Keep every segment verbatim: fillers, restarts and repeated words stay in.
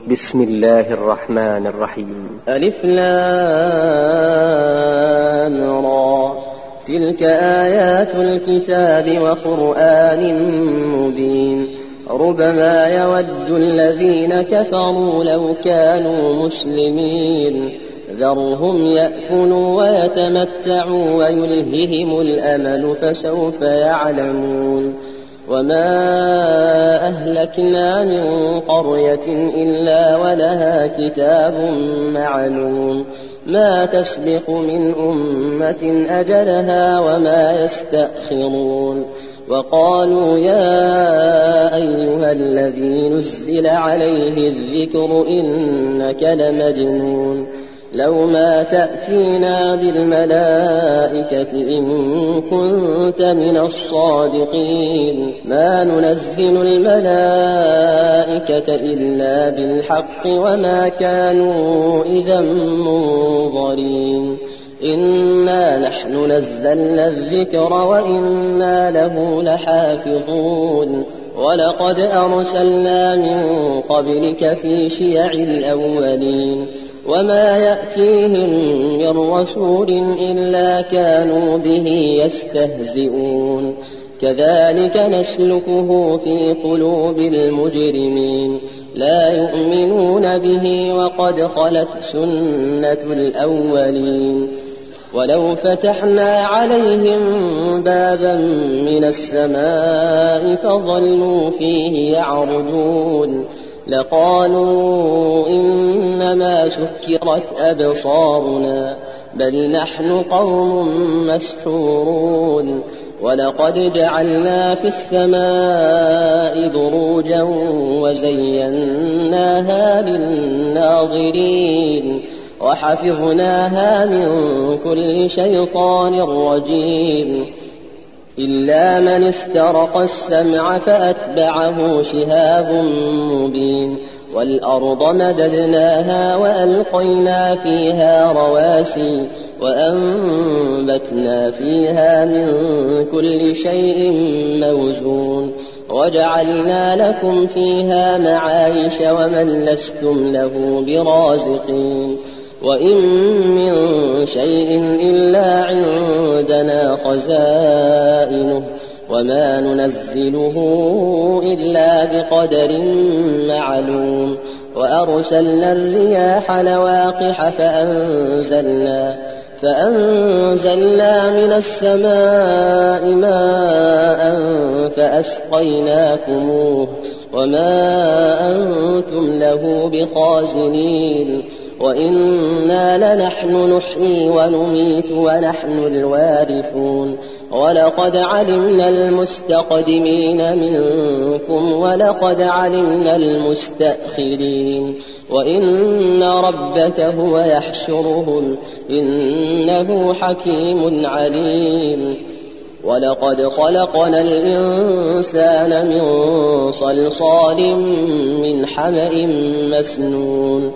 بسم الله الرحمن الرحيم. ألف لام را تلك آيات الكتاب وقرآن مبين ربما يود الذين كفروا لو كانوا مسلمين ذرهم يأكلوا ويتمتعوا ويلههم الأمل فسوف يعلمون وما أهلكنا من قرية إلا ولها كتاب معلوم ما تسبق من أمة أجلها وما يستأخرون وقالوا يا أيها الذي نزل عليه الذكر إنك لمجنون لو ما تأتينا بالملائكة إن كنت من الصادقين ما ننزل الملائكة إلا بالحق وما كانوا إذا منظرين إنا نحن نزلنا الذكر وإنا له لحافظون ولقد أرسلنا من قبلك في شيع الأولين وما يأتيهم من رسول إلا كانوا به يستهزئون كذلك نسلكه في قلوب المجرمين لا يؤمنون به وقد خلت سنة الأولين ولو فتحنا عليهم بابا من السماء فظلوا فيه يعرجون لقالوا إنما سكرت أبصارنا بل نحن قوم مسحورون ولقد جعلنا في السماء بروجا وزيناها للناظرين وحفظناها من كل شيطان رجيم إلا من استرق السمع فأتبعه شهاب مبين والأرض مددناها وألقينا فيها رواسي وأنبتنا فيها من كل شيء موزون وجعلنا لكم فيها معايش ومن لستم له برازقين وإن من شيء إلا عندنا خزائنه وما ننزله إلا بقدر معلوم وأرسلنا الرياح لواقح فأنزلنا فأنزلنا من السماء ماء فأسقيناكموه وما أنتم له بخازنين وإنا لنحن نحيي ونميت ونحن الوارثون ولقد علمنا المستقدمين منكم ولقد علمنا المستأخرين وإن ربك هو يحشرهم إنه حكيم عليم ولقد خلقنا الإنسان من صلصال من حمأ مسنون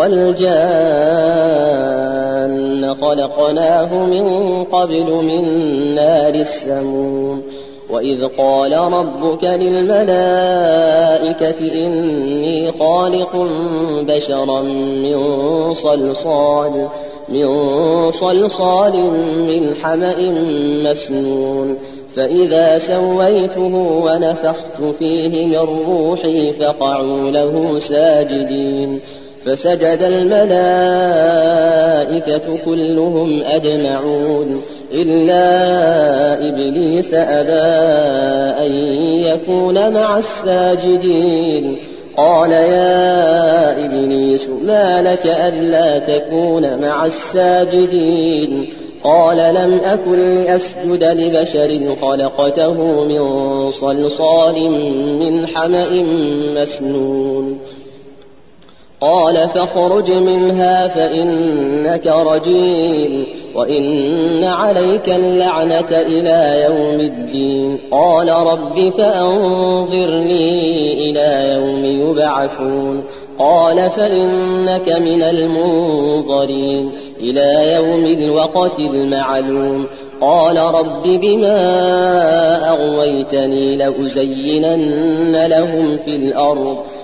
والجان خلقناه من قبل من نار السموم وإذ قال ربك للملائكة إني خالق بشرا من صلصال من صلصال من حمأ مسنون فإذا سويته ونفخت فيه من روحي فقعوا له ساجدين فسجد الملائكة كلهم أجمعون إلا إبليس أبى أن يكون مع الساجدين قال يا إبليس ما لك ألا تكون مع الساجدين قال لم أكن لأسجد لبشر خلقته من صلصال من حمأ مسنون قال فاخرج منها فإنك رجيم وإن عليك اللعنة إلى يوم الدين قال رب فأنظرني إلى يوم يبعثون قال فإنك من المنظرين إلى يوم الوقت المعلوم قال رب بما أغويتني لأزينن لهم في الأرض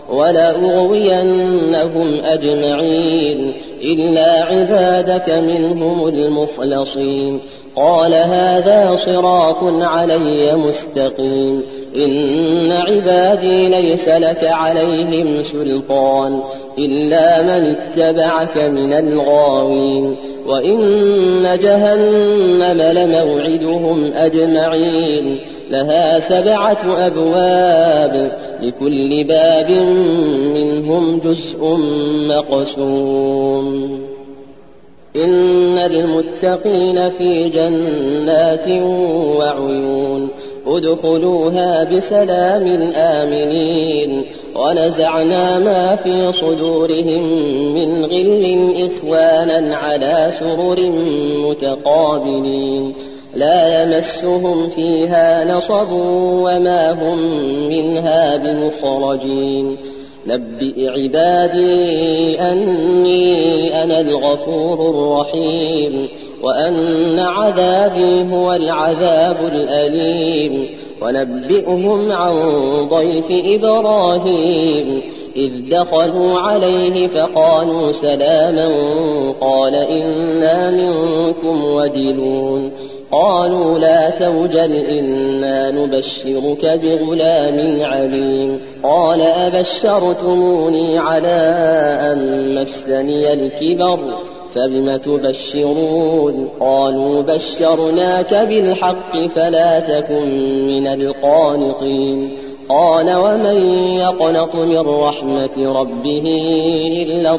ولأغوينهم أجمعين إلا عبادك منهم المخلصين. قال هذا صراط علي مستقيم. إن عبادي ليس لك عليهم سلطان إلا من اتبعك من الغاوين. وإن جهنم لموعدهم أجمعين لها سبعة أبواب لكل باب منهم جزء مقسوم. إن المتقين في جنات وعيون ادخلوها بسلام آمنين. ونزعنا ما في صدورهم من غل إخوانا على سرر متقابلين لا يمسهم فيها نصب وما هم منها بمخرجين. نبئ عبادي أني أنا الغفور الرحيم وأن عذابي هو العذاب الأليم. ونبئهم عن ضيف إبراهيم إذ دخلوا عليه فقالوا سلاما قال إنا منكم وجلون. قالوا لا توجل إنا نبشرك بغلام عليم. قال أبشرتموني على أن مسني الكبر فبم تبشرون. قالوا بشرناك بالحق فلا تكن من القانطين. قال ومن يقنط من رحمة ربه إلا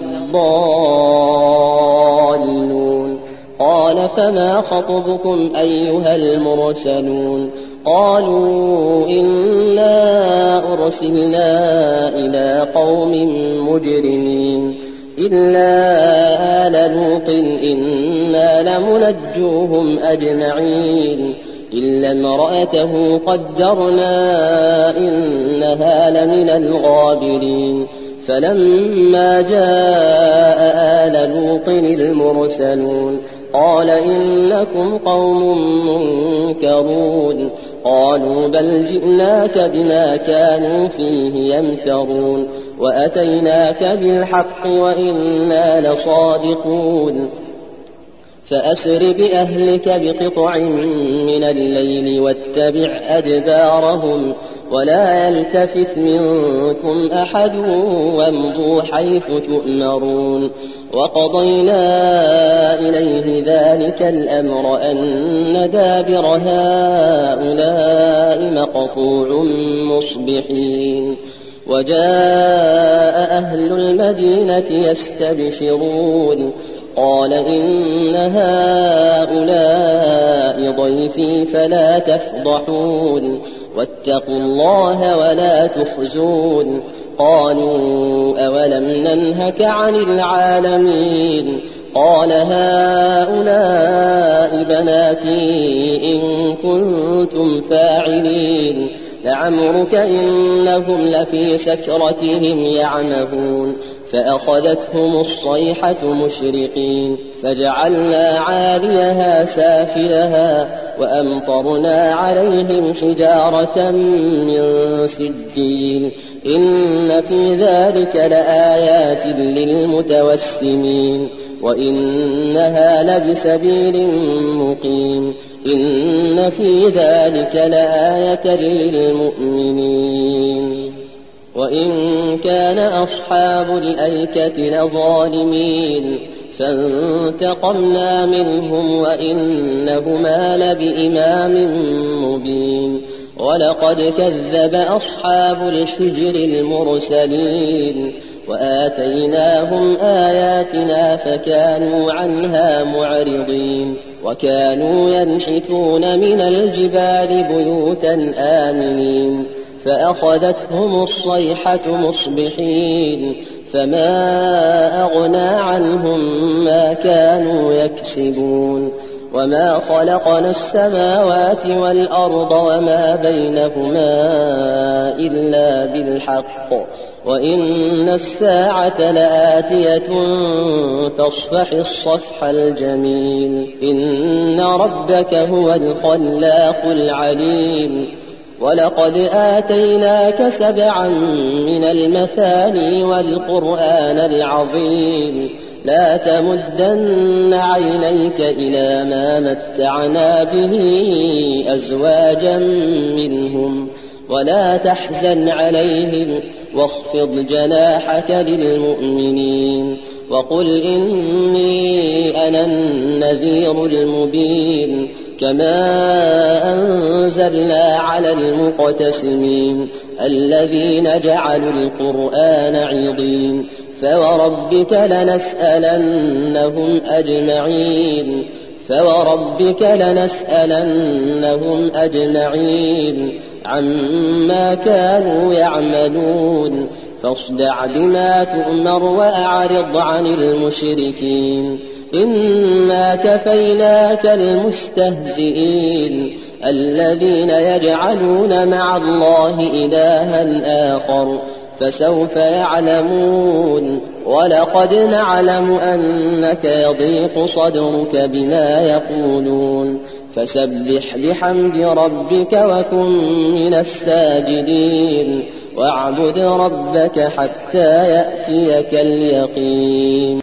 الضالون. قال فما خطبكم أيها المرسلون؟ قالوا إنا أرسلنا إلى قوم مجرمين إلا آل لوط إنا لمنجوهم أجمعين إلا امرأته قدرنا إنها لمن الغابرين. فلما جاء آل لوط المرسلون قال إنكم قوم منكرون. قالوا بل جئناك بما كانوا فيه يمترون وأتيناك بالحق وإنا لصادقون. فأسر بأهلك بقطع من الليل واتبع أدبارهم ولا يلتفت منكم أحد وامضوا حيث تؤمرون. وقضينا إليه ذلك الأمر أن دابر هؤلاء مقطوع مصبحين. وجاء أهل المدينة يستبشرون قال إن هؤلاء ضيفي فلا تفضحون واتقوا الله ولا تخزون. قالوا أولم ننهك عن العالمين؟ قال هؤلاء بناتي إن كنتم فاعلين. لعمرك إنهم لفي سكرتهم يعمهون. فأخذتهم الصيحة مشرقين فجعلنا عاليها سافلها وأمطرنا عليهم حجارة من سجيل. إن في ذلك لآيات للمتوسمين وإنها لبسبيل مقيم. إن في ذلك لآية للمؤمنين. وإن كان أصحاب الأيكة لظالمين فانتقمنا منهم وإنهما لبإمام مبين. ولقد كذب أصحاب الحجر المرسلين وآتيناهم آياتنا فكانوا عنها معرضين. وكانوا ينحتون من الجبال بيوتا آمنين فأخذتهم الصيحة مصبحين فما أغنى عنهم ما كانوا يكسبون. وما خلقنا السماوات والأرض وما بينهما إلا بالحق وإن الساعة لآتية فاصفح الصفح الجميل. إن ربك هو الخلاق العليم. ولقد آتيناك سبعا من المثاني والقرآن العظيم لا تمدن عينيك إلى ما متعنا به أزواجا منهم ولا تحزن عليهم واخفض جناحك للمؤمنين وقل إني أنا النذير المبين كما أنزلنا على المقتسمين الذين جعلوا القرآن عضين فوربك لنسألنهم أجمعين فوربك لنسألنهم أجمعين عما كانوا يعملون فاصدع بما تؤمر وأعرض عن المشركين إنا كفيناك المستهزئين الذين يجعلون مع الله إلها آخر فسوف يعلمون ولقد نعلم أنك يضيق صدرك بما يقولون فسبح بحمد ربك وكن من الساجدين واعبد ربك حتى يأتيك اليقين.